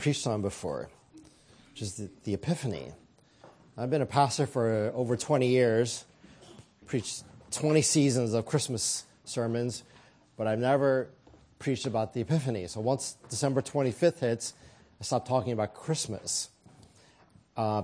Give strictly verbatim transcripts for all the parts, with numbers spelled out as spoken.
preached on before, which is the, the Epiphany. I've been a pastor for over twenty years, preached twenty seasons of Christmas sermons, but I've never preached about the Epiphany. So once December twenty-fifth hits, I stopped talking about Christmas. Uh,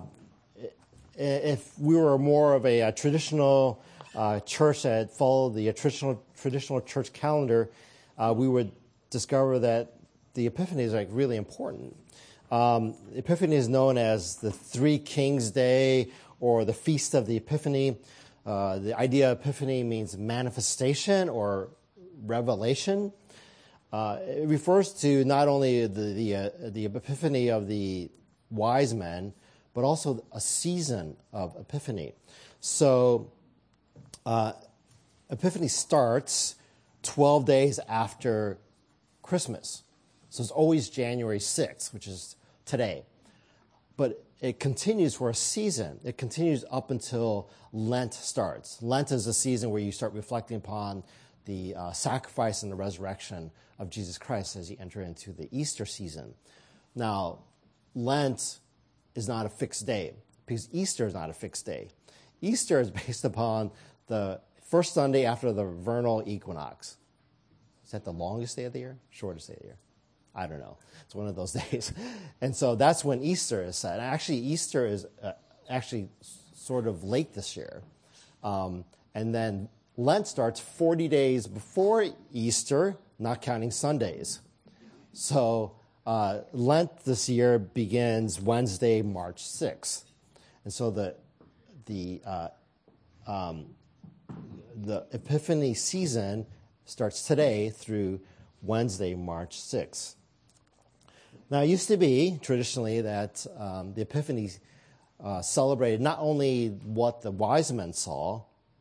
if we were more of a, a traditional uh, church that followed the traditional traditional church calendar, uh, we would discover that the Epiphany is like really important. Um, Epiphany is known as the Three Kings Day or the Feast of the Epiphany. Uh, the idea of Epiphany means manifestation or revelation. Uh, it refers to not only the the, uh, the Epiphany of the wise men, but also a season of Epiphany. So uh, Epiphany starts twelve days after Christmas. So it's always January sixth, which is today. But it continues for a season. It continues up until Lent starts. Lent is a season where you start reflecting upon the uh, sacrifice and the resurrection of Jesus Christ as you enter into the Easter season. Now, Lent is not a fixed day because Easter is not a fixed day. Easter is based upon the first Sunday after the vernal equinox. Is that the longest day of the year? Shortest day of the year? I don't know. It's one of those days. And so that's when Easter is set. Actually, Easter is uh, actually sort of late this year. Um, and then Lent starts forty days before Easter, not counting Sundays. So uh, Lent this year begins Wednesday, March sixth. And so the the uh, um, the Epiphany season starts today through Wednesday, March sixth. Now, it used to be, traditionally, that um, the Epiphany uh, celebrated not only what the wise men saw,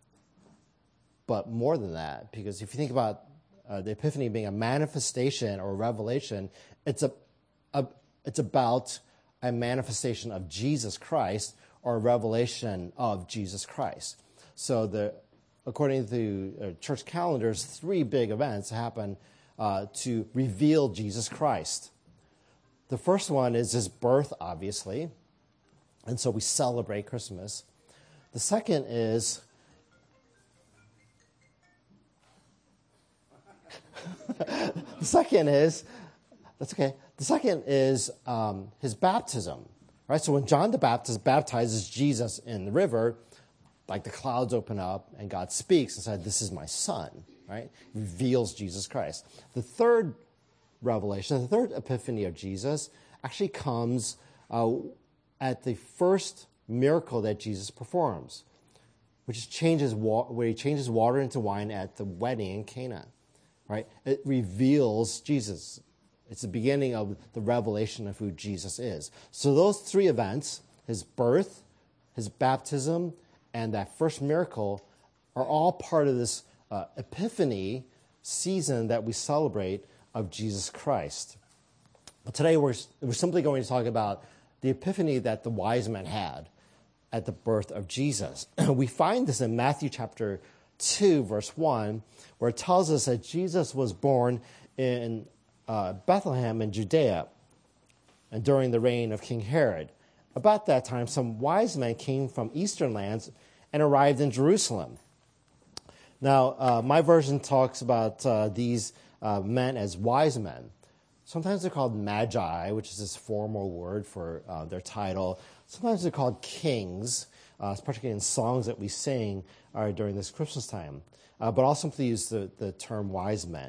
but more than that. Because if you think about uh, the Epiphany being a manifestation or a revelation, it's, a, a, it's about a manifestation of Jesus Christ or a revelation of Jesus Christ. So the according to uh, church calendars, three big events happen uh, to reveal Jesus Christ. The first one is his birth, obviously, and so we celebrate Christmas. The second is the second is that's okay. The second is um, his baptism, right? So when John the Baptist baptizes Jesus in the river, like the clouds open up and God speaks and said, "This is my son," right? Reveals Jesus Christ. The third revelation, the third epiphany of Jesus actually comes uh, at the first miracle that Jesus performs, which is changes wa- where he changes water into wine at the wedding in Cana, right? It reveals Jesus. It's the beginning of the revelation of who Jesus is. So those three events, his birth, his baptism, and that first miracle, are all part of this uh, epiphany season that we celebrate of Jesus Christ. But today we're, we're simply going to talk about the epiphany that the wise men had at the birth of Jesus. We find this in Matthew chapter two, verse one, where it tells us that Jesus was born in uh, Bethlehem in Judea and during the reign of King Herod. About that time, some wise men came from eastern lands and arrived in Jerusalem. Now, uh, my version talks about uh, these uh, men as wise men. Sometimes they're called magi, which is this formal word for uh, their title. Sometimes they're called kings, uh, particularly in songs that we sing uh, during this Christmas time. Uh, but I'll simply use the, the term wise men.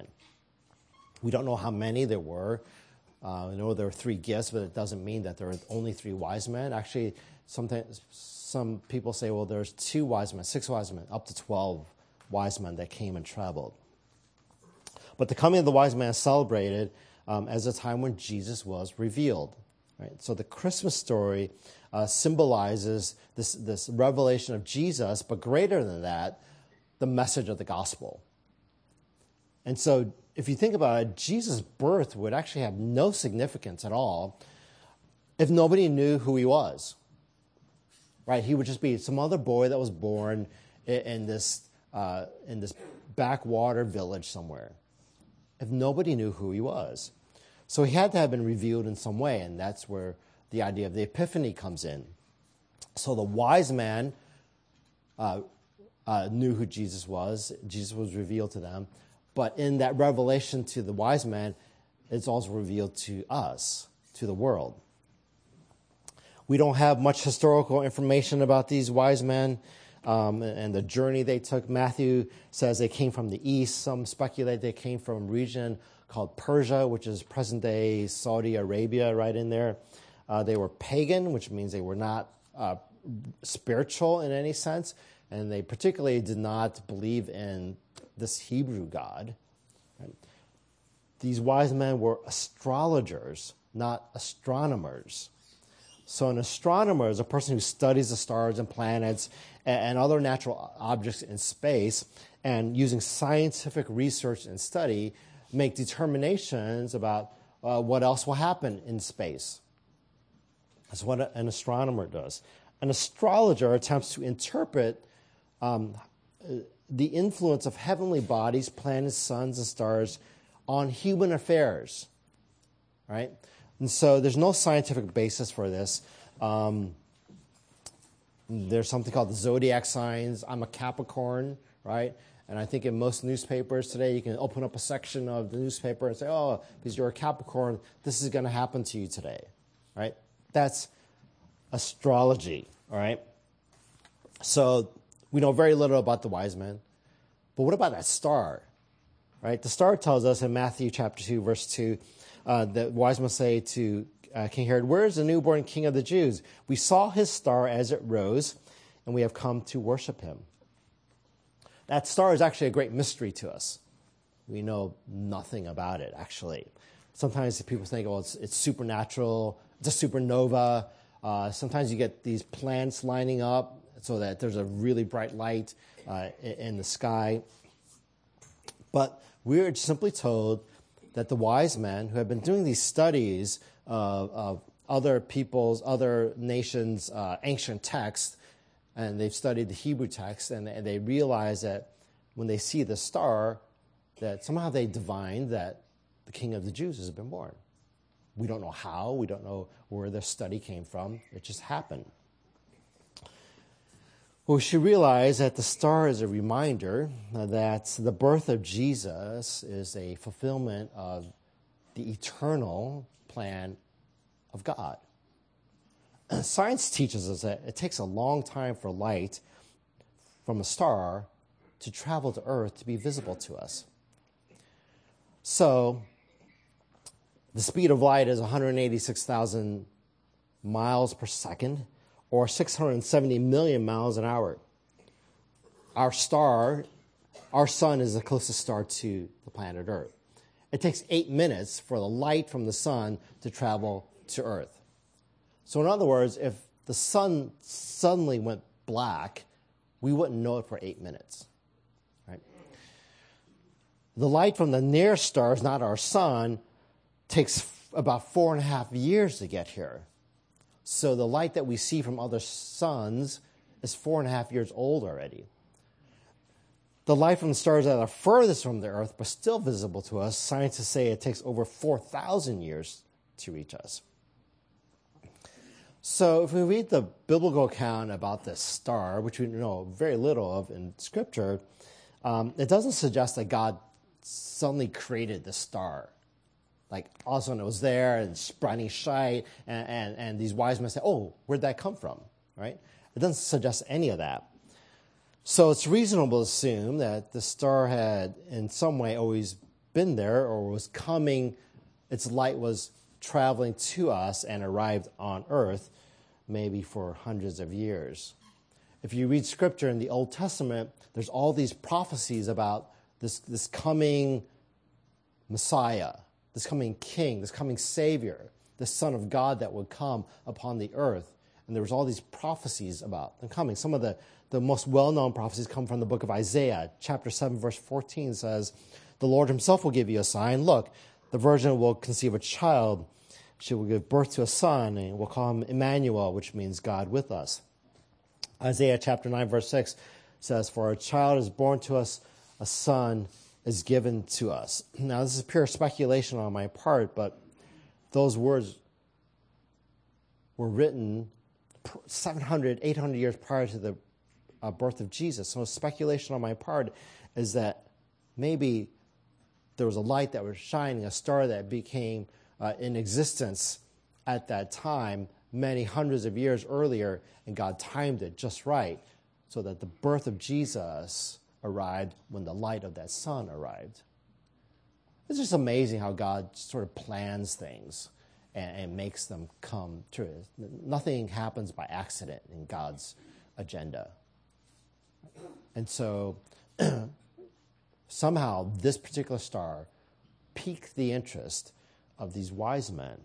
We don't know how many there were. Uh, I know there were three gifts, but it doesn't mean that there are only three wise men. Actually, sometimes some people say, well, there's two wise men, six wise men, up to twelve wise men that came and traveled. But the coming of the wise men is celebrated um, as a time when Jesus was revealed. Right? So the Christmas story uh, symbolizes this, this revelation of Jesus, but greater than that, the message of the gospel. And so if you think about it, Jesus' birth would actually have no significance at all if nobody knew who he was. Right? He would just be some other boy that was born in, in this uh, in this backwater village somewhere. If nobody knew who he was. So he had to have been revealed in some way, and that's where the idea of the epiphany comes in. So the wise man uh, uh, knew who Jesus was. Jesus was revealed to them. But in that revelation to the wise man, it's also revealed to us, to the world. We don't have much historical information about these wise men um, and the journey they took. Matthew says they came from the east. Some speculate they came from a region called Persia, which is present-day Saudi Arabia, right in there. Uh, they were pagan, which means they were not uh, spiritual in any sense, and they particularly did not believe in this Hebrew God. Right? These wise men were astrologers, not astronomers. So an astronomer is a person who studies the stars and planets and, and other natural objects in space, and using scientific research and study, make determinations about uh, what else will happen in space. That's what an astronomer does. An astrologer attempts to interpret um, the influence of heavenly bodies, planets, suns, and stars on human affairs, right? And so there's no scientific basis for this. Um, there's something called the zodiac signs. I'm a Capricorn, right? And I think in most newspapers today, you can open up a section of the newspaper and say, oh, because you're a Capricorn, this is going to happen to you today, right? That's astrology, all right? So we know very little about the wise men. But what about that star, right? The star tells us in Matthew chapter two, verse two, uh, that wise men say to uh, King Herod, where is the newborn king of the Jews? We saw his star as it rose, and we have come to worship him. That star is actually a great mystery to us. We know nothing about it, actually. Sometimes people think, oh, it's, it's supernatural, it's a supernova. Uh, sometimes you get these planets lining up so that there's a really bright light uh, in, in the sky. But we're simply told that the wise men who have been doing these studies of, of other people's, other nations' uh, ancient texts, and they've studied the Hebrew text, and they realize that when they see the star, that somehow they divined that the King of the Jews has been born. We don't know how. We don't know where their study came from. It just happened. Well, we should realize that the star is a reminder that the birth of Jesus is a fulfillment of the eternal plan of God. Science teaches us that it takes a long time for light from a star to travel to Earth to be visible to us. So, the speed of light is one hundred eighty-six thousand miles per second, or six hundred seventy million miles an hour. Our star, our sun, is the closest star to the planet Earth. It takes eight minutes for the light from the sun to travel to Earth. So in other words, if the sun suddenly went black, we wouldn't know it for eight minutes. Right? The light from the nearest stars, not our sun, takes f- about four and a half years to get here. So the light that we see from other suns is four and a half years old already. The light from the stars that are furthest from the Earth, but still visible to us, scientists say it takes over four thousand years to reach us. So if we read the biblical account about this star, which we know very little of in Scripture, um, it doesn't suggest that God suddenly created the star. Like, all of a sudden it was there, and sprani shite, and, and, and these wise men say, oh, where'd that come from, right? It doesn't suggest any of that. So it's reasonable to assume that the star had in some way always been there, or was coming, its light was traveling to us and arrived on Earth, maybe for hundreds of years. If you read Scripture in the Old Testament, there's all these prophecies about this, this coming Messiah, this coming King, this coming Savior, the Son of God that would come upon the earth. And there was all these prophecies about them coming. Some of the, the most well-known prophecies come from the book of Isaiah. Chapter seven, verse fourteen says, the Lord himself will give you a sign. Look, the virgin will conceive a child. She will give birth to a son, and we'll call him Emmanuel, which means God with us. Isaiah chapter nine, verse six says, for a child is born to us, a son is given to us. Now, this is pure speculation on my part, but those words were written seven hundred, eight hundred years prior to the uh, birth of Jesus. So speculation on my part is that maybe there was a light that was shining, a star that became uh, in existence at that time, many hundreds of years earlier, and God timed it just right so that the birth of Jesus arrived when the light of that sun arrived. It's just amazing how God sort of plans things and, and makes them come true. Nothing happens by accident in God's agenda. And so somehow this particular star piqued the interest of these wise men.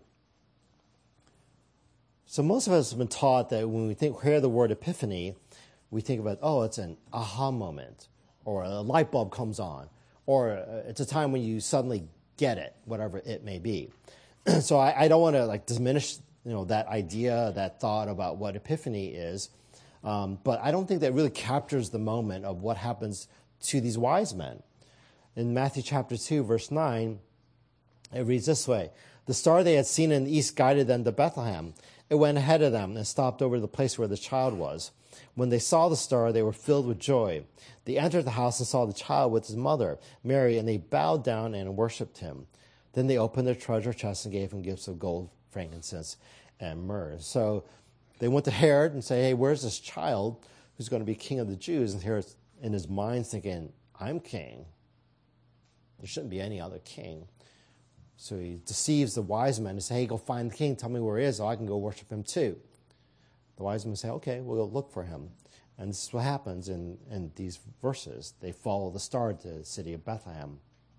So most of us have been taught that when we think hear the word epiphany, we think about, oh, it's an aha moment, or a light bulb comes on, or it's a time when you suddenly get it, whatever it may be. So I, I don't want to like diminish, you know, that idea, that thought about what epiphany is, um, but I don't think that really captures the moment of what happens to these wise men. In Matthew chapter two, verse nine, it reads this way: "The star they had seen in the east guided them to Bethlehem. It went ahead of them and stopped over the place where the child was. When they saw the star, they were filled with joy. They entered the house and saw the child with his mother, Mary, and they bowed down and worshipped him. Then they opened their treasure chests and gave him gifts of gold, frankincense, and myrrh." So they went to Herod and say, "Hey, where's this child who's going to be king of the Jews?" And Herod's in his mind thinking, "I'm king. There shouldn't be any other king." So he deceives the wise men and say, "Hey, go find the king. Tell me where he is so I can go worship him too." The wise men say, "Okay, we'll go look for him." And this is what happens in, in these verses. They follow the star to the city of Bethlehem.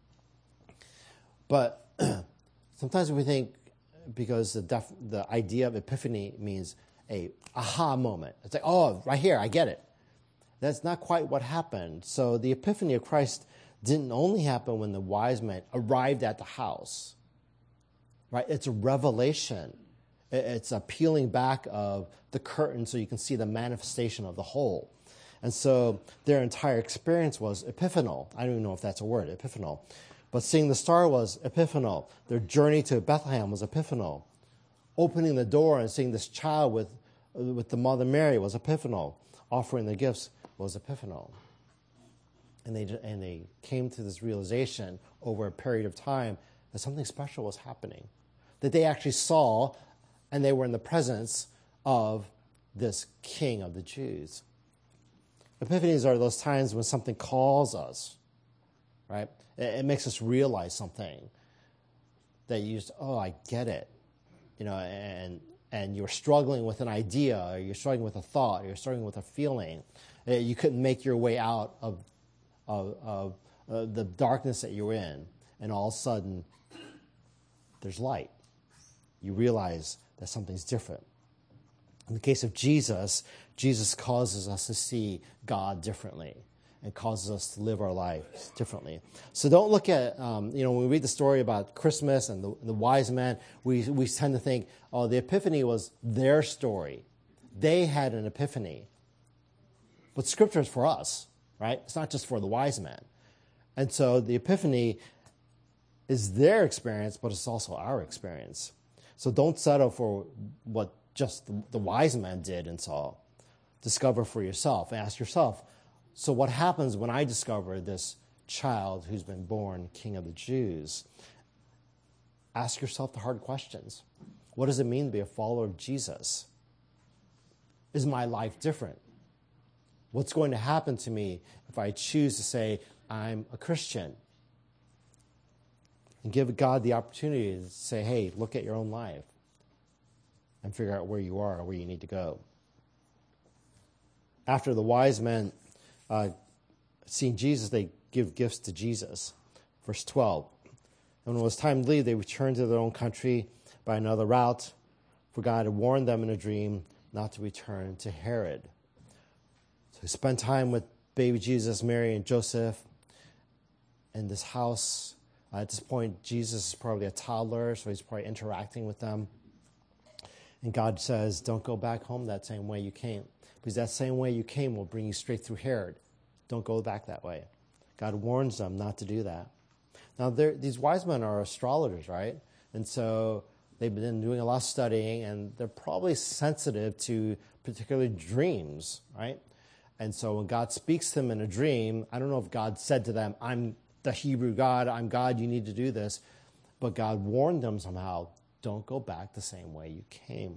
But sometimes we think, because the def, the idea of epiphany means a aha moment. It's like, oh, right here, I get it. That's not quite what happened. So the epiphany of Christ didn't only happen when the wise men arrived at the house, right? It's a revelation. It's a peeling back of the curtain so you can see the manifestation of the whole. And so their entire experience was epiphanal. I don't even know if that's a word, epiphanal. But seeing the star was epiphanal. Their journey to Bethlehem was epiphanal. Opening the door and seeing this child with, with the Mother Mary was epiphanal. Offering the gifts was epiphanal. And they, and they came to this realization over a period of time that something special was happening. That they actually saw, and they were in the presence of this king of the Jews. Epiphanies are those times when something calls us, right? It, it makes us realize something that you just, oh, I get it. You know, and and you're struggling with an idea, or you're struggling with a thought, or you're struggling with a feeling. You couldn't make your way out of of, of uh, the darkness that you're in, and all of a sudden, there's light. You realize that something's different. In the case of Jesus, Jesus causes us to see God differently and causes us to live our lives differently. So don't look at, um, you know, when we read the story about Christmas and the, the wise men, we, we tend to think, oh, the epiphany was their story. They had an epiphany. But Scripture is for us, right? It's not just for the wise men. And so the epiphany is their experience, but it's also our experience. So don't settle for what just the, the wise men did and saw. Discover for yourself. Ask yourself, so what happens when I discover this child who's been born King of the Jews? Ask yourself the hard questions. What does it mean to be a follower of Jesus? Is my life different? What's going to happen to me if I choose to say I'm a Christian? And give God the opportunity to say, hey, look at your own life and figure out where you are or where you need to go. After the wise men uh, seen Jesus, they give gifts to Jesus. Verse twelve. And when it was time to leave, they returned to their own country by another route, for God had warned them in a dream not to return to Herod. So they spent time with baby Jesus, Mary, and Joseph in this house. Uh, at this point, Jesus is probably a toddler, so he's probably interacting with them. And God says, don't go back home that same way you came, because that same way you came will bring you straight through Herod. Don't go back that way. God warns them not to do that. Now, these wise men are astrologers, right? And so they've been doing a lot of studying, and they're probably sensitive to particularly dreams, right? And so when God speaks to them in a dream, I don't know if God said to them, I'm the Hebrew God, I'm God, you need to do this. But God warned them somehow, don't go back the same way you came.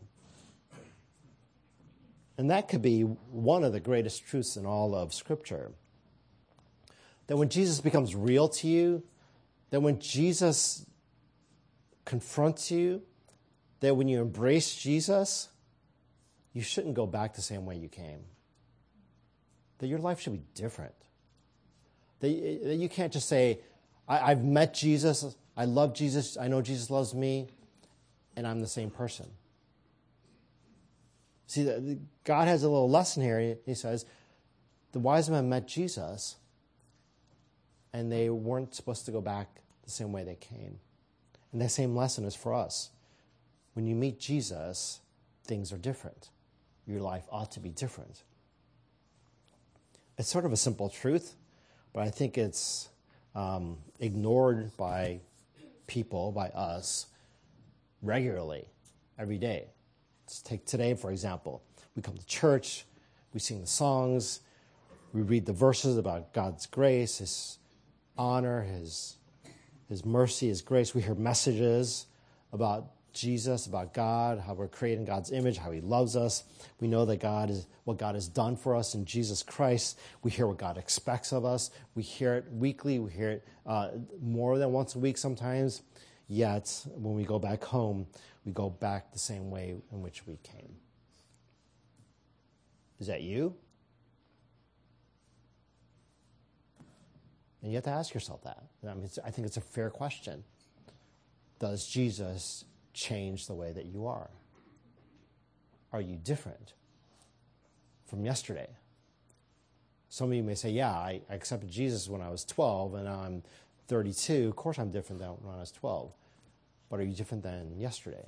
And that could be one of the greatest truths in all of Scripture. That when Jesus becomes real to you, that when Jesus confronts you, that when you embrace Jesus, you shouldn't go back the same way you came. That your life should be different. That you can't just say, I, I've met Jesus, I love Jesus, I know Jesus loves me, and I'm the same person. See, God has a little lesson here. He says, the wise men met Jesus, and they weren't supposed to go back the same way they came. And that same lesson is for us. When you meet Jesus, things are different. Your life ought to be different. It's sort of a simple truth, but I think it's um, ignored by people, by us, regularly, every day. Let's take today, for example. We come to church, we sing the songs, we read the verses about God's grace, His honor, His, His mercy, His grace. We hear messages about Jesus, about God, how we're created in God's image, how He loves us. We know that God is what God has done for us in Jesus Christ. We hear what God expects of us. We hear it weekly. We hear it uh, more than once a week sometimes. Yet, when we go back home, we go back the same way in which we came. Is that you? And you have to ask yourself that. I mean, it's, I think it's a fair question. Does Jesus change the way that you are? Are you different from yesterday? Some of you may say, yeah, I, I accepted Jesus when I was twelve, and now I'm thirty-two. Of course I'm different than when I was twelve. But are you different than yesterday?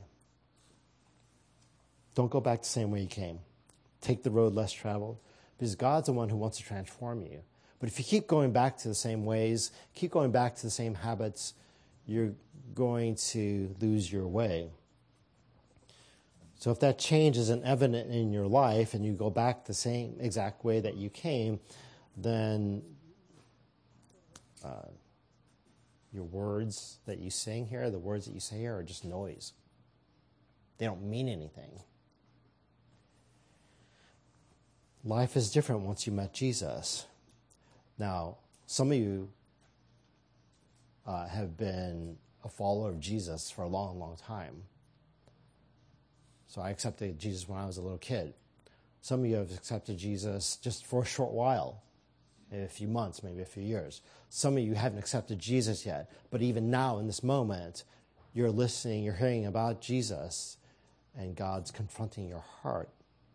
Don't go back the same way you came. Take the road less traveled, because God's the one who wants to transform you. But if you keep going back to the same ways, keep going back to the same habits, you're going to lose your way. So if that change isn't evident in your life and you go back the same exact way that you came, then uh, your words that you sing here, the words that you say here are just noise. They don't mean anything. Life is different once you met Jesus. Now, some of you uh, have been a follower of Jesus for a long, long time. So I accepted Jesus when I was a little kid. Some of you have accepted Jesus just for a short while, maybe a few months, maybe a few years. Some of you haven't accepted Jesus yet, but even now in this moment, you're listening, you're hearing about Jesus, and God's confronting your heart.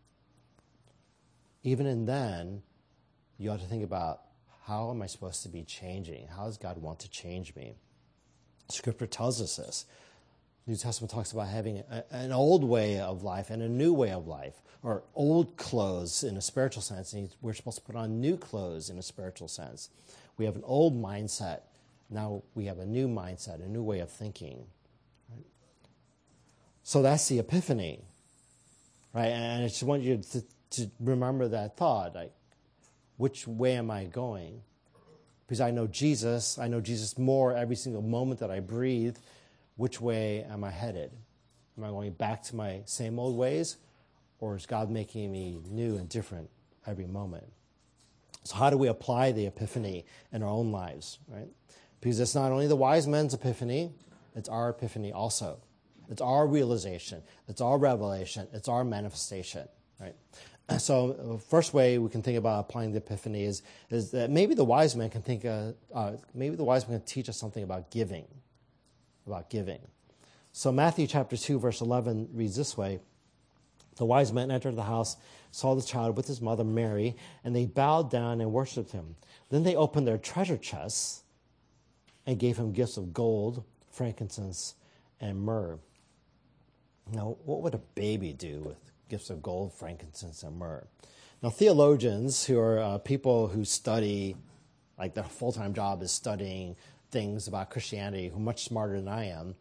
Even in then, you ought to think about, how am I supposed to be changing? How does God want to change me? Scripture tells us this. The New Testament talks about having a, an old way of life and a new way of life, or old clothes in a spiritual sense, and we're supposed to put on new clothes in a spiritual sense. We have an old mindset. Now we have a new mindset, a new way of thinking. Right? So that's the epiphany. Right? And I just want you to, to remember that thought. Like, which way am I going? Because I know Jesus, I know Jesus more every single moment that I breathe. Which way am I headed? Am I going back to my same old ways? Or is God making me new and different every moment? So how do we apply the epiphany in our own lives, right? Because it's not only the wise men's epiphany, it's our epiphany also. It's our realization. It's our revelation. It's our manifestation, right? So the first way we can think about applying the epiphany is, is that maybe the wise men can think, uh, uh, maybe the wise men can teach us something about giving, about giving. So Matthew chapter two, verse eleven reads this way. The wise men entered the house, saw the child with his mother Mary, and they bowed down and worshipped him. Then they opened their treasure chests and gave him gifts of gold, frankincense, and myrrh. Now, what would a baby do with gifts of gold, frankincense, and myrrh? Now, theologians, who are uh, people who study, like their full-time job is studying things about Christianity, who are much smarter than I am,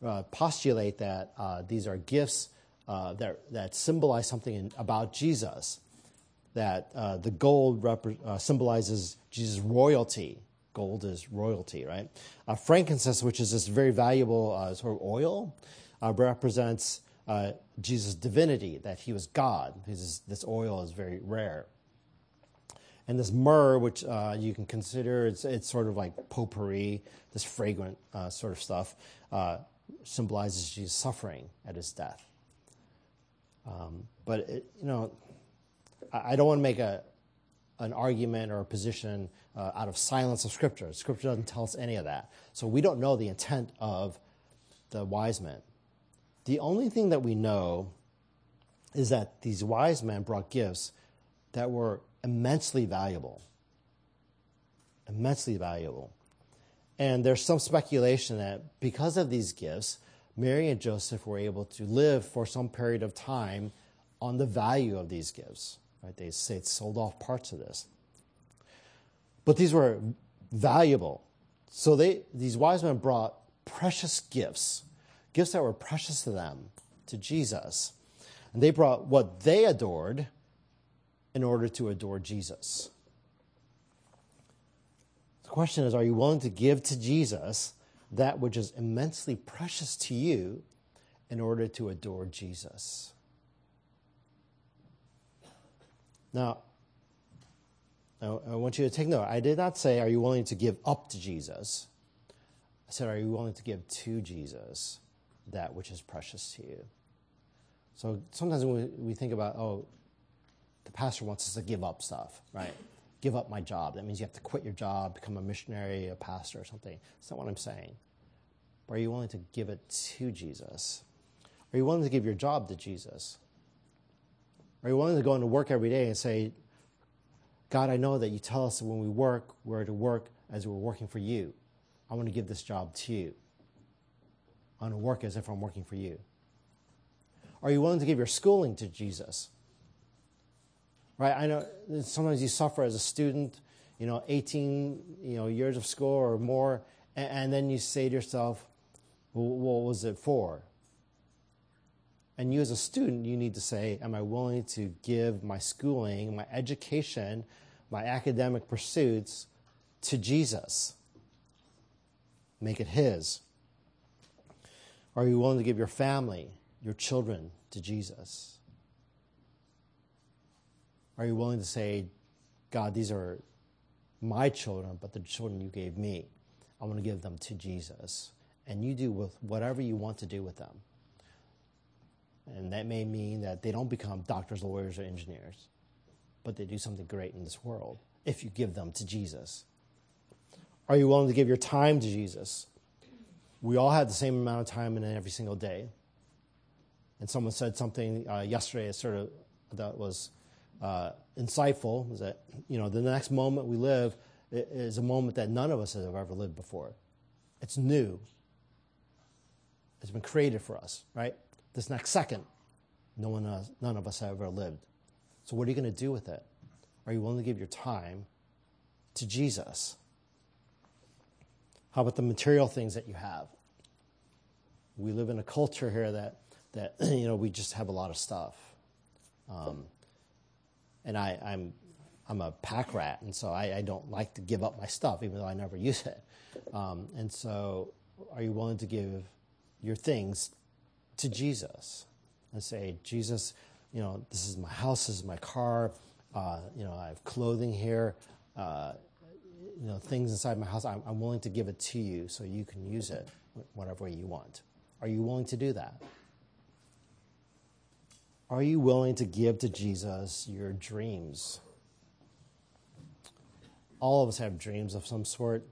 uh, postulate that uh, these are gifts uh, that, that symbolize something in, about Jesus, that uh, the gold rep- uh, symbolizes Jesus' royalty. Gold is royalty, right? Uh, frankincense, which is this very valuable uh, sort of oil, uh, represents uh, Jesus' divinity, that he was God, because this oil is very rare. And this myrrh, which uh, you can consider, it's, it's sort of like potpourri, this fragrant uh, sort of stuff, uh, symbolizes Jesus' suffering at his death. Um, but, it, you know, I, I don't want to make a an argument or a position uh, out of silence of Scripture. Scripture doesn't tell us any of that. So we don't know the intent of the wise men. The only thing that we know is that these wise men brought gifts that were immensely valuable. Immensely valuable. And there's some speculation that because of these gifts, Mary and Joseph were able to live for some period of time on the value of these gifts. Right? They say it sold off parts of this. But these were valuable. So they these wise men brought precious gifts, gifts that were precious to them, to Jesus. And they brought what they adored in order to adore Jesus. The question is, are you willing to give to Jesus that which is immensely precious to you in order to adore Jesus? Now, I want you to take note. I did not say, are you willing to give up to Jesus? I said, are you willing to give to Jesus that which is precious to you? So sometimes when we think about, oh, the pastor wants us to give up stuff, right? Give up my job. That means you have to quit your job, become a missionary, a pastor or something. That's not what I'm saying. But are you willing to give it to Jesus? Are you willing to give your job to Jesus? Are you willing to go into work every day and say, God, I know that you tell us that when we work, we're to work as we're working for you. I want to give this job to you. I want to work as if I'm working for you. Are you willing to give your schooling to Jesus? Right? I know sometimes you suffer as a student, you know, eighteen you know, years of school or more, and, and then you say to yourself, well, what was it for? And you as a student, you need to say, am I willing to give my schooling, my education, my academic pursuits to Jesus? Make it his. Are you willing to give your family, your children to Jesus? Are you willing to say, God, these are my children, but the children you gave me, I want to give them to Jesus. And you do with whatever you want to do with them. And that may mean that they don't become doctors, lawyers, or engineers, but they do something great in this world if you give them to Jesus. Are you willing to give your time to Jesus? We all have the same amount of time in every single day. And someone said something uh, yesterday that sort of that was uh, insightful, was that, you know, the next moment we live is a moment that none of us have ever lived before. It's new. It's been created for us, right? This next second, no one else, none of us have ever lived. So what are you going to do with it? Are you willing to give your time to Jesus? How about the material things that you have? We live in a culture here that, that you know, we just have a lot of stuff. Um, and I, I'm I'm a pack rat, and so I, I don't like to give up my stuff, even though I never use it. Um, and so are you willing to give your things to Jesus and say, Jesus, you know, this is my house, this is my car, uh, you know, I have clothing here, uh, you know, things inside my house. I'm, I'm willing to give it to you so you can use it whatever way you want. Are you willing to do that? Are you willing to give to Jesus your dreams? All of us have dreams of some sort.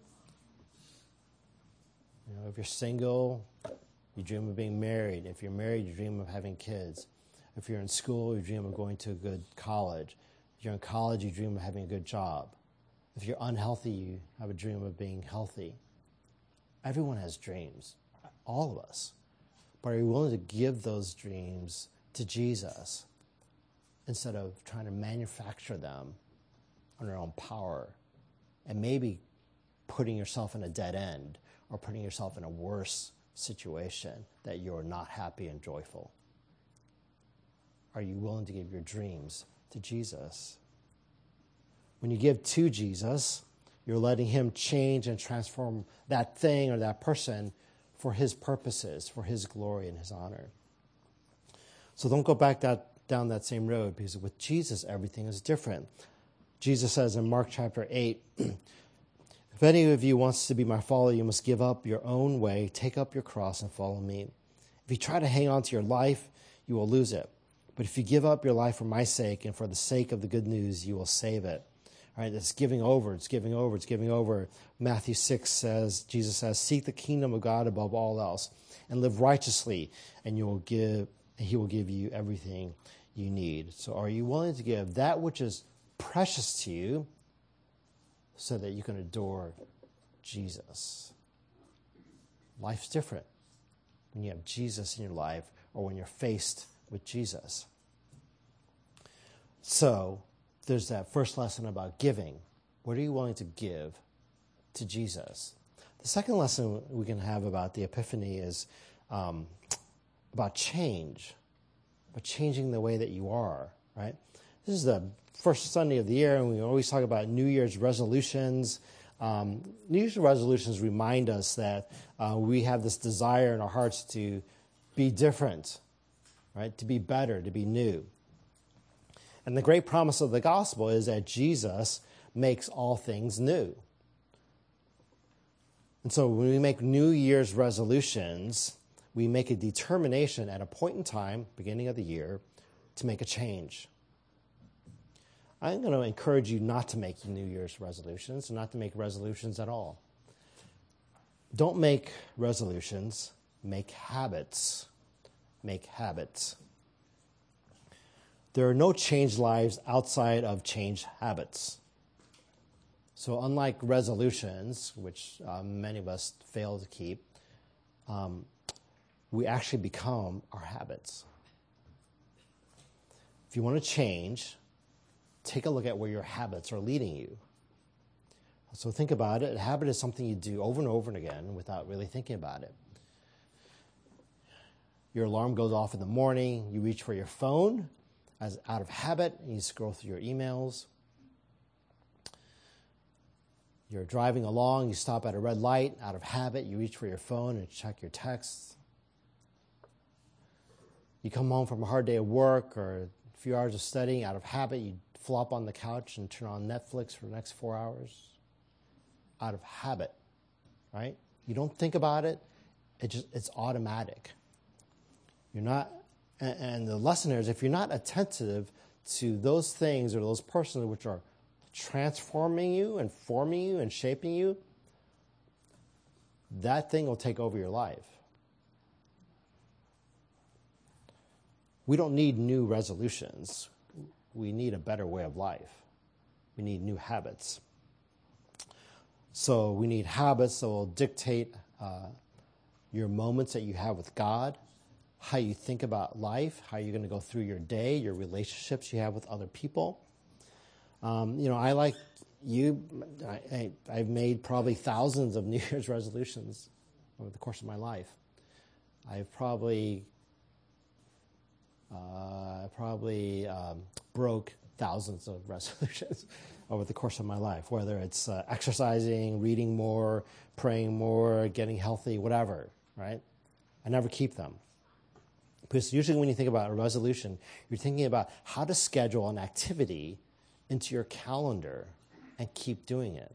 You know, if you're single, you dream of being married. If you're married, you dream of having kids. If you're in school, you dream of going to a good college. If you're in college, you dream of having a good job. If you're unhealthy, you have a dream of being healthy. Everyone has dreams, all of us. But are you willing to give those dreams to Jesus instead of trying to manufacture them on your own power and maybe putting yourself in a dead end or putting yourself in a worse situation that you're not happy and joyful? Are you willing to give your dreams to Jesus? When you give to Jesus, you're letting him change and transform that thing or that person for his purposes, for his glory and his honor. So don't go back that, down that same road, because with Jesus, everything is different. Jesus says in Mark chapter eight, if any of you wants to be my follower, you must give up your own way, take up your cross, and follow me. If you try to hang on to your life, you will lose it. But if you give up your life for my sake and for the sake of the good news, you will save it. All right, it's giving over, it's giving over, it's giving over. Matthew six says, Jesus says, seek the kingdom of God above all else and live righteously, and you will give, and he will give you everything you need. So are you willing to give that which is precious to you so that you can adore Jesus? Life's different when you have Jesus in your life or when you're faced with Jesus. So there's that first lesson about giving. What are you willing to give to Jesus? The second lesson we can have about the Epiphany is um, about change, about changing the way that you are, right? This is the first Sunday of the year, and we always talk about New Year's resolutions. Um, New Year's resolutions remind us that uh, we have this desire in our hearts to be different, right? To be better, to be new. And the great promise of the gospel is that Jesus makes all things new. And so when we make New Year's resolutions, we make a determination at a point in time, beginning of the year, to make a change. I'm going to encourage you not to make New Year's resolutions, and not to make resolutions at all. Don't make resolutions, make habits. Make habits. There are no changed lives outside of changed habits. So unlike resolutions, which uh, many of us fail to keep, um, we actually become our habits. If you want to change, take a look at where your habits are leading you. So think about it. A habit is something you do over and over and again without really thinking about it. Your alarm goes off in the morning, you reach for your phone as out of habit, and you scroll through your emails. You're driving along, you stop at a red light, out of habit, you reach for your phone and check your texts. You come home from a hard day of work or a few hours of studying, out of habit, you flop on the couch and turn on Netflix for the next four hours. Out of habit, right? You don't think about it, it just it's automatic. You're not, and the lesson here is if you're not attentive to those things or those persons which are transforming you and forming you and shaping you, that thing will take over your life. We don't need new resolutions. We need a better way of life. We need new habits. So we need habits that will dictate uh, your moments that you have with God, how you think about life, how you're going to go through your day, your relationships you have with other people. Um, you know, I like you, I, I, I've made probably thousands of New Year's resolutions over the course of my life. I've probably, uh, probably um, broke thousands of resolutions over the course of my life, whether it's uh, exercising, reading more, praying more, getting healthy, whatever, right? I never keep them. Because usually when you think about a resolution, you're thinking about how to schedule an activity into your calendar and keep doing it.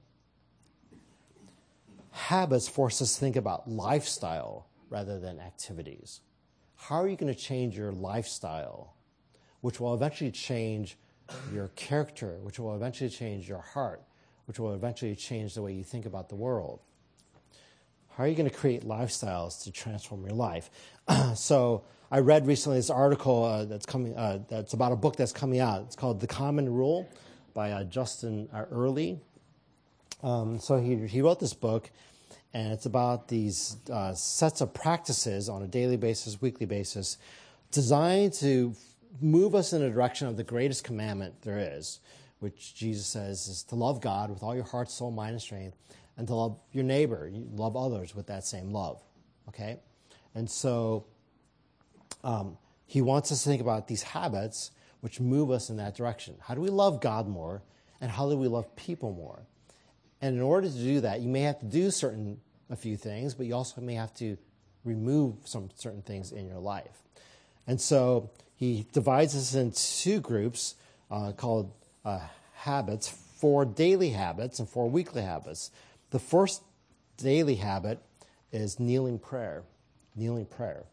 Habits force us to think about lifestyle rather than activities. How are you going to change your lifestyle, which will eventually change your character, which will eventually change your heart, which will eventually change the way you think about the world? How are you going to create lifestyles to transform your life? So I read recently this article uh, that's coming. Uh, that's about a book that's coming out. It's called The Common Rule by uh, Justin uh, Earley. Um, so he he wrote this book, and it's about these uh, sets of practices on a daily basis, weekly basis, designed to move us in the direction of the greatest commandment there is, which Jesus says is to love God with all your heart, soul, mind, and strength, and to love your neighbor, you love others with that same love. okay? And so um, he wants us to think about these habits which move us in that direction. How do we love God more, and how do we love people more? And in order to do that, you may have to do certain a few things, but you also may have to remove some certain things in your life. And so he divides us into two groups uh, called uh, habits, four daily habits and four weekly habits. The first daily habit is kneeling prayer. Kneeling prayer.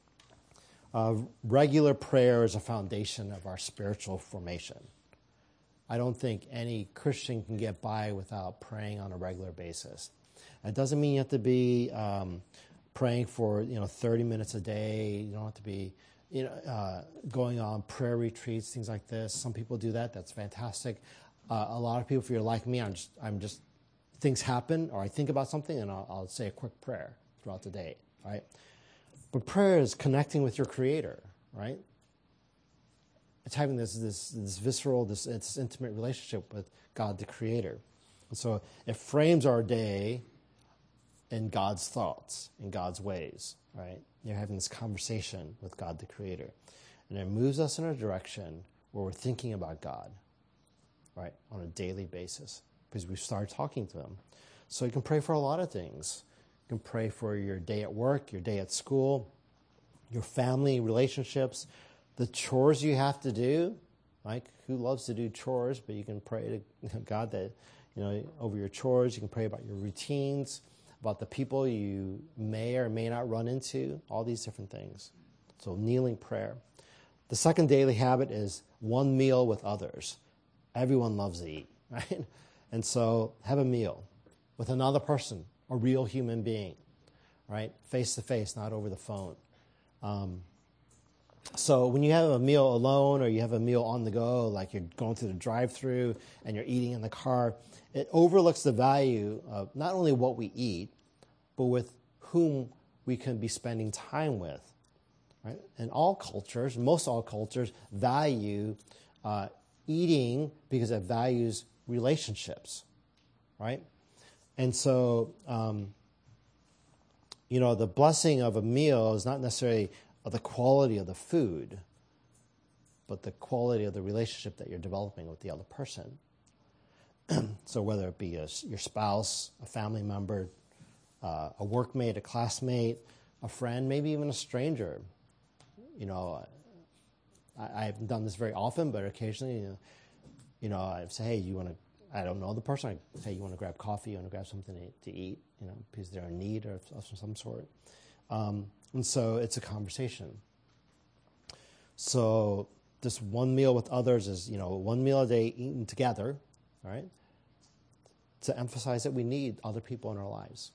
Uh, regular prayer is a foundation of our spiritual formation. I don't think any Christian can get by without praying on a regular basis. It doesn't mean you have to be um, praying for you know thirty minutes a day. You don't have to be you know uh, going on prayer retreats, things like this. Some people do that. That's fantastic. Uh, a lot of people, if you're like me, I'm just I'm just things happen, or I think about something, and I'll, I'll say a quick prayer throughout the day, right? But prayer is connecting with your Creator, right? It's having this this this visceral, this, this intimate relationship with God, the Creator. And so it frames our day in God's thoughts, in God's ways, right? You're having this conversation with God, the Creator. And it moves us in a direction where we're thinking about God, right, on a daily basis, because we start talking to Him. So you can pray for a lot of things. You can pray for your day at work, your day at school, your family relationships, the chores you have to do. Like, who loves to do chores? But you can pray to God that, you know, over your chores. You can pray about your routines, about the people you may or may not run into, all these different things. So kneeling prayer. The second daily habit is one meal with others. Everyone loves to eat, right? And so have a meal with another person, a real human being, right? Face to face, not over the phone. Um, so when you have a meal alone, or you have a meal on the go, like you're going through the drive-through and you're eating in the car, it overlooks the value of not only what we eat, but with whom we can be spending time with. Right? And all cultures, most all cultures, value uh, eating because it values relationships, right? And so, um, you know, the blessing of a meal is not necessarily the quality of the food, but the quality of the relationship that you're developing with the other person. So whether it be a, your spouse, a family member, uh, a workmate, a classmate, a friend, maybe even a stranger. You know, I, I haven't done this very often, but occasionally, you know, you know, I say, hey, you want to, I don't know the person, I say, you want to grab coffee, you want to grab something to, to eat, you know, because they're in need or of some sort. Um, and so it's a conversation. So this one meal with others is, you know, one meal a day eaten together, all right, to emphasize that we need other people in our lives.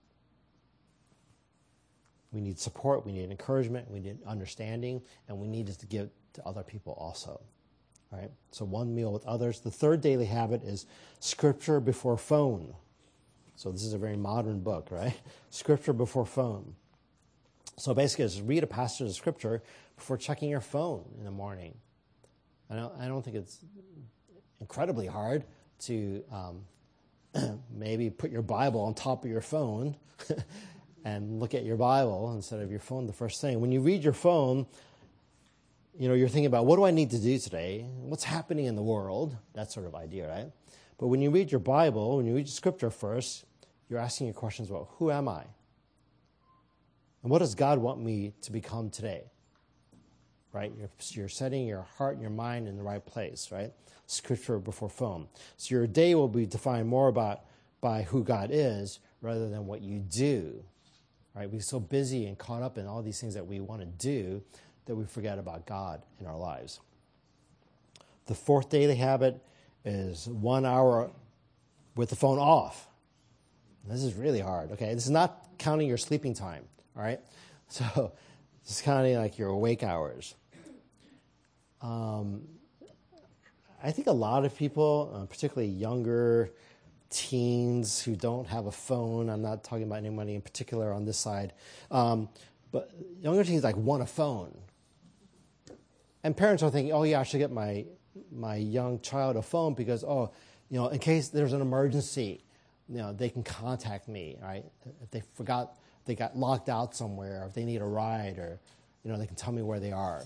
We need support, we need encouragement, we need understanding, and we need to give to other people also. All right? So one meal with others. The third daily habit is scripture before phone. So this is a very modern book, right? Scripture before phone. So basically, just read a passage of scripture before checking your phone in the morning. I don't, I don't think it's incredibly hard to um, maybe put your Bible on top of your phone and look at your Bible instead of your phone the first thing. When you read your phone, you know, you're thinking about, what do I need to do today? What's happening in the world? That sort of idea, right? But when you read your Bible, when you read scripture first, you're asking your questions about, who am I? And what does God want me to become today? Right? You're, you're setting your heart and your mind in the right place, right? Scripture before phone. So your day will be defined more about by who God is rather than what you do. Right? We're so busy and caught up in all these things that we want to do that we forget about God in our lives. The fourth daily habit is one hour with the phone off. This is really hard, okay? This is not counting your sleeping time, all right? So this is counting like your awake hours. Um, I think a lot of people, uh, particularly younger teens who don't have a phone, I'm not talking about anybody in particular on this side, um, but younger teens like want a phone. And parents are thinking, oh yeah, I should get my my young child a phone because, oh, you know, in case there's an emergency, you know, they can contact me, right? If they forgot they got locked out somewhere, or if they need a ride, or, you know, they can tell me where they are.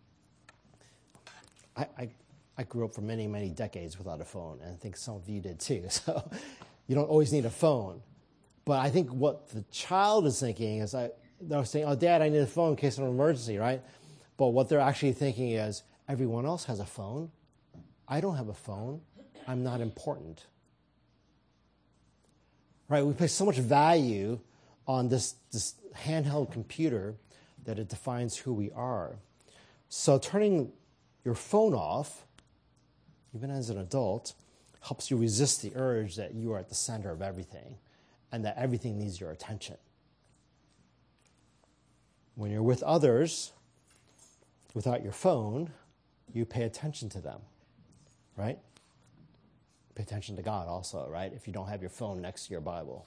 I, I, I grew up for many, many decades without a phone, and I think some of you did too. So you don't always need a phone. But I think what the child is thinking is, I, they're saying, oh, Dad, I need a phone in case of an emergency, right? But what they're actually thinking is, everyone else has a phone. I don't have a phone. I'm not important. Right? We place so much value on this, this handheld computer that it defines who we are. So turning your phone off, even as an adult, helps you resist the urge that you are at the center of everything and that everything needs your attention. When you're with others, without your phone, you pay attention to them, right? Pay attention to God also, right? If you don't have your phone next to your Bible.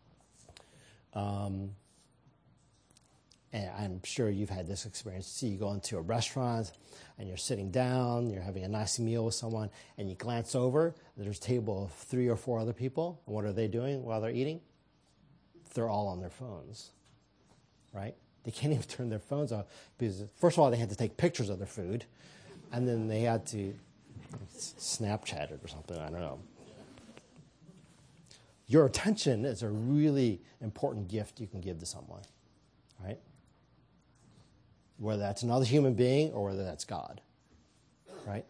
Um, and I'm sure you've had this experience. See, you go into a restaurant and you're sitting down, you're having a nice meal with someone, and you glance over, there's a table of three or four other people. And what are they doing while they're eating? They're all on their phones, right? They can't even turn their phones off because, first of all, they had to take pictures of their food, and then they had to Snapchat it or something. I don't know. Your attention is a really important gift you can give to someone, right? Whether that's another human being or whether that's God, right?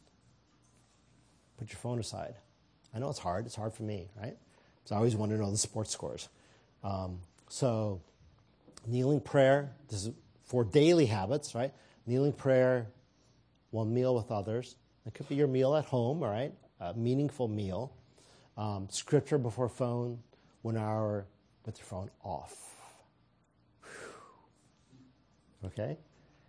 Put your phone aside. I know it's hard. It's hard for me, right? So I always want to know the sports scores. Um, so kneeling prayer, this is for daily habits, right? Kneeling prayer, one meal with others. It could be your meal at home, all right? A meaningful meal. Um, scripture before phone, one hour with your phone off. Whew. Okay?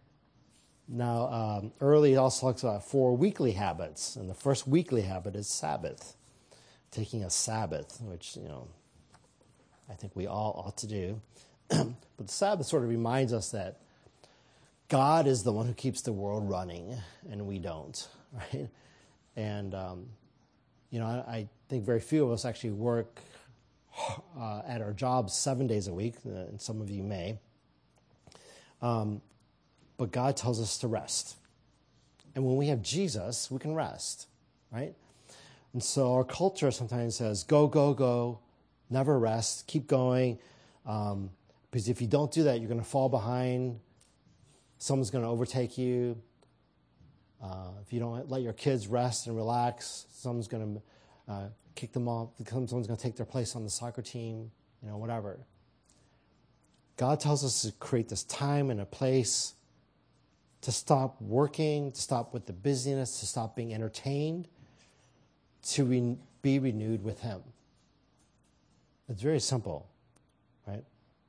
Now, um, early also talks about four weekly habits. And the first weekly habit is Sabbath. Taking a Sabbath, which, you know, I think we all ought to do. But the Sabbath sort of reminds us that God is the one who keeps the world running, and we don't, right? And, um, you know, I, I think very few of us actually work uh, at our jobs seven days a week, uh, and some of you may. Um, but God tells us to rest. And when we have Jesus, we can rest, right? And so our culture sometimes says, go, go, go, never rest, keep going. Um, because if you don't do that, you're going to fall behind. Someone's going to overtake you. Uh, if you don't let your kids rest and relax, someone's going to uh, kick them off. Someone's going to take their place on the soccer team, you know, whatever. God tells us to create this time and a place to stop working, to stop with the busyness, to stop being entertained, to re- be renewed with Him. It's very simple, right?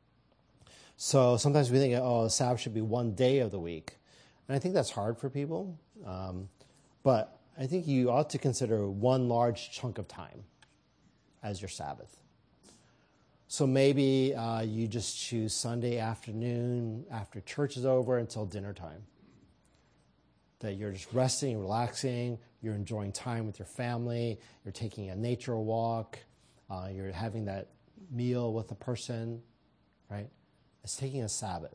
So sometimes we think, oh, Sabbath should be one day of the week. And I think that's hard for people. Um, but I think you ought to consider one large chunk of time as your Sabbath. So maybe uh, you just choose Sunday afternoon after church is over until dinner time. That you're just resting, relaxing, you're enjoying time with your family, you're taking a nature walk, uh, you're having that meal with a person, right? It's taking a Sabbath.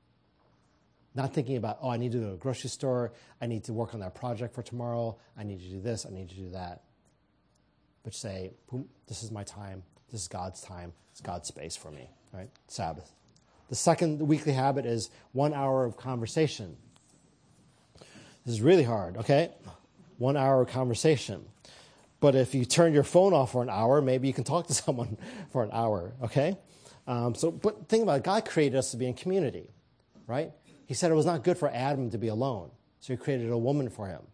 Not thinking about, oh, I need to go to the grocery store, I need to work on that project for tomorrow, I need to do this, I need to do that. But say, boom, this is my time, this is God's time, it's God's space for me, right? Sabbath. The second weekly habit is one hour of conversation. This is really hard, okay? One hour of conversation. But if you turn your phone off for an hour, maybe you can talk to someone for an hour, okay? Um, so, but think about it. God created us to be in community, right? He said it was not good for Adam to be alone. So He created a woman for him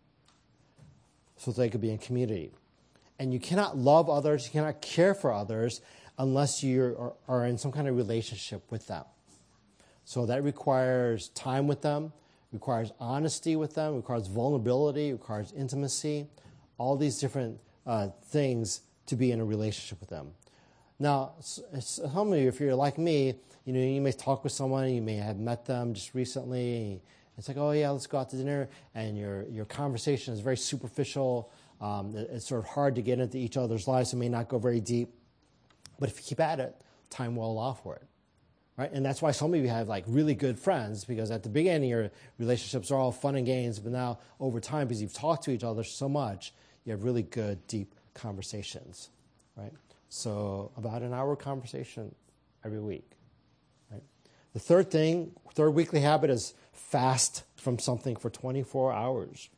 so they could be in community. And you cannot love others, you cannot care for others unless you are, are in some kind of relationship with them. So that requires time with them, requires honesty with them, requires vulnerability, requires intimacy, all these different uh, things to be in a relationship with them. Now, some of you, if you're like me, you know, you may talk with someone, you may have met them just recently. It's like, oh yeah, let's go out to dinner, and your your conversation is very superficial. Um, it's sort of hard to get into each other's lives. It may not go very deep, but if you keep at it, time will allow for it. right? And that's why some of you have like really good friends, because at the beginning your relationships are all fun and games, but now over time, because you've talked to each other so much, you have really good, deep conversations, right? So about an hour conversation every week, right? The third thing, third weekly habit is fast from something for twenty-four hours.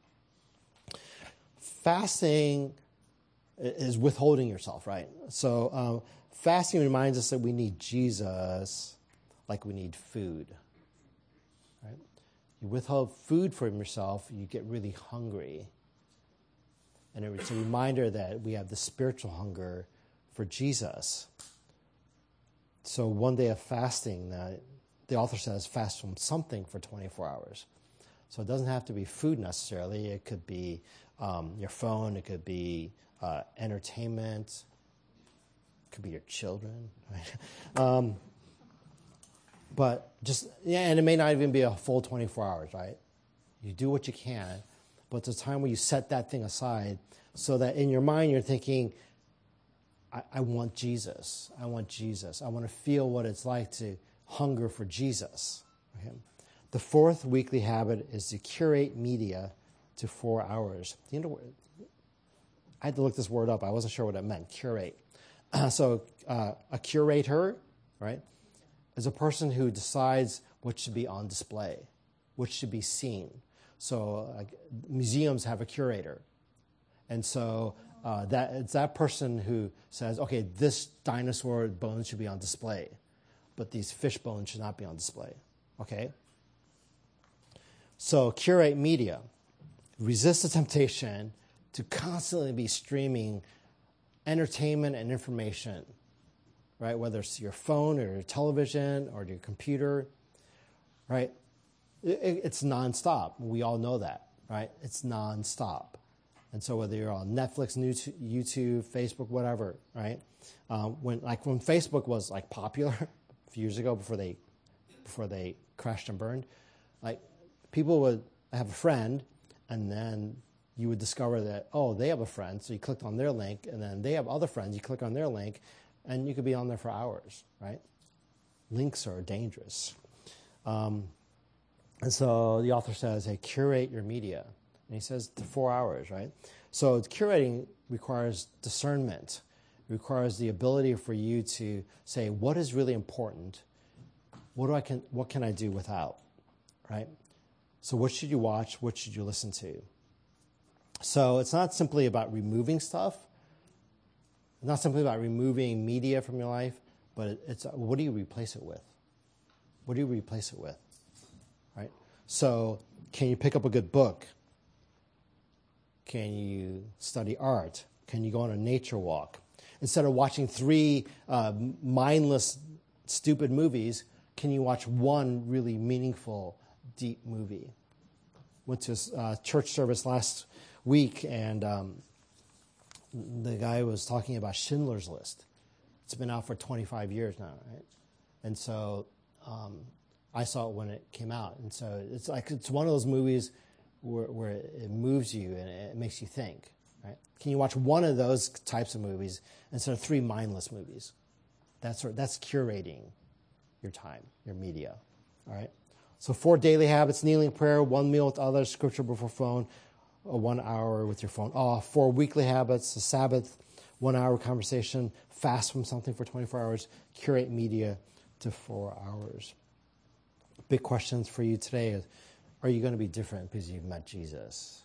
Fasting is withholding yourself, right? So um, fasting reminds us that we need Jesus like we need food, right? You withhold food from yourself, you get really hungry. And it's a reminder that we have the spiritual hunger for Jesus. So one day of fasting, uh, the author says fast from something for twenty-four hours. So it doesn't have to be food necessarily. It could be um, your phone. It could be uh, entertainment. It could be your children. Right? um, but just, yeah, and it may not even be a full twenty-four hours, right? You do what you can, but it's a time where you set that thing aside so that in your mind you're thinking, I, I want Jesus. I want Jesus. I want to feel what it's like to hunger for Jesus. Okay? The fourth weekly habit is to curate media to four hours. You know, I had to look this word up. I wasn't sure what it meant, curate. Uh, so uh, a curator, right, is a person who decides what should be on display, what should be seen. So uh, museums have a curator. And so uh, that it's that person who says, okay, this dinosaur bone should be on display, but these fish bones should not be on display. Okay? So curate media. Resist the temptation to constantly be streaming entertainment and information, right? Whether it's your phone or your television or your computer, right? It, it, it's nonstop. We all know that, right? It's nonstop. And so whether you're on Netflix, YouTube, Facebook, whatever, right? Um, when like when Facebook was like popular a few years ago before they before they crashed and burned, like people would have a friend, and then you would discover that, oh, they have a friend, so you clicked on their link, and then they have other friends, you click on their link, and you could be on there for hours, right? Links are dangerous. Um, and so the author says, hey, curate your media. And he says to four hours, right? So curating requires discernment. It requires the ability for you to say, what is really important? What do I can what can I do without? Right? So what should you watch? What should you listen to? So it's not simply about removing stuff. It's not simply about removing media from your life, but it's what do you replace it with? What do you replace it with? Right? So can you pick up a good book? Can you study art? Can you go on a nature walk? Instead of watching three uh, mindless, stupid movies, can you watch one really meaningful, deep movie? Went to a uh, church service last week, and um, the guy was talking about Schindler's List. It's been out for twenty-five years now, right? And so um, I saw it when it came out. And so it's like it's one of those movies where, where it moves you and it makes you think, right? Can you watch one of those types of movies instead of three mindless movies? That's that's curating your time, your media, all right? So four daily habits: kneeling prayer, one meal with others, scripture before phone, or one hour with your phone off. Four weekly habits: the Sabbath, one hour conversation, fast from something for twenty-four hours, curate media to four hours. Big questions for you today is, are you going to be different because you've met Jesus?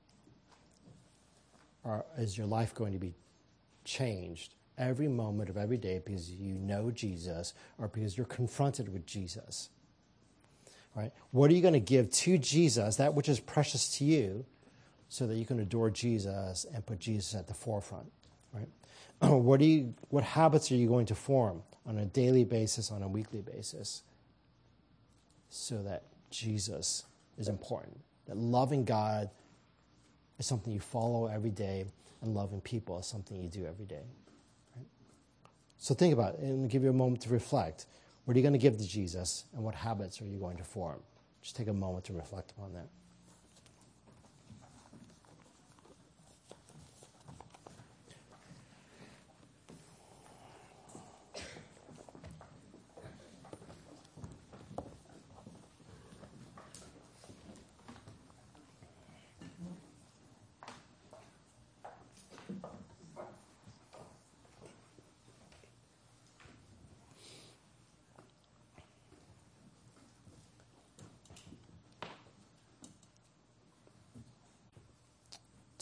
Or is your life going to be changed every moment of every day because you know Jesus or because you're confronted with Jesus? Right? What are you going to give to Jesus, that which is precious to you, so that you can adore Jesus and put Jesus at the forefront? Right? What do you? What habits are you going to form on a daily basis, on a weekly basis, so that Jesus is important? That loving God is something you follow every day, and loving people is something you do every day. Right? So think about it and give you a moment to reflect. What are you going to give to Jesus, and what habits are you going to form? Just take a moment to reflect upon that.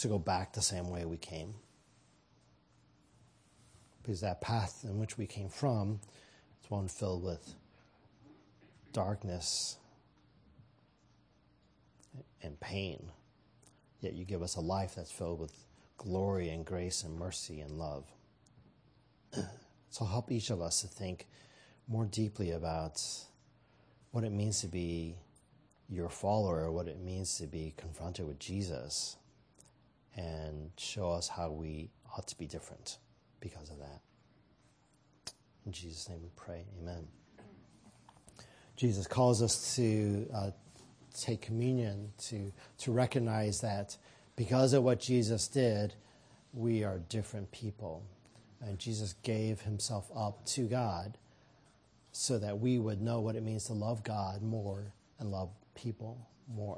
to go back the same way we came. Because that path in which we came from is one filled with darkness and pain. Yet you give us a life that's filled with glory and grace and mercy and love. So help each of us to think more deeply about what it means to be your follower, what it means to be confronted with Jesus, and show us how we ought to be different because of that. In Jesus' name we pray, amen. Jesus calls us to uh, take communion, to, to recognize that because of what Jesus did, we are different people. And Jesus gave himself up to God so that we would know what it means to love God more and love people more.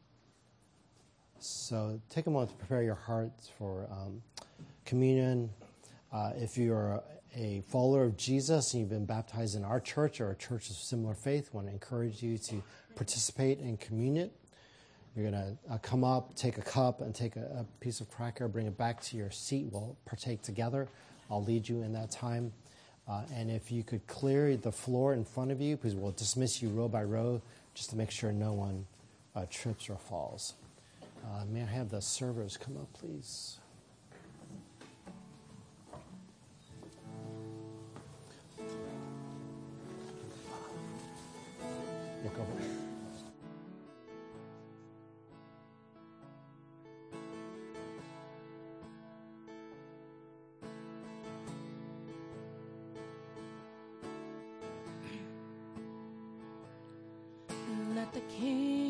So take a moment to prepare your hearts for um, communion. Uh, if you're a follower of Jesus and you've been baptized in our church or a church of similar faith, I want to encourage you to participate in communion. You're going to uh, come up, take a cup, and take a, a piece of cracker, bring it back to your seat. We'll partake together. I'll lead you in that time. Uh, and if you could clear the floor in front of you, because we'll dismiss you row by row, just to make sure no one uh, trips or falls. Uh, may I have the servers come up, please? Yeah, go ahead. Let the King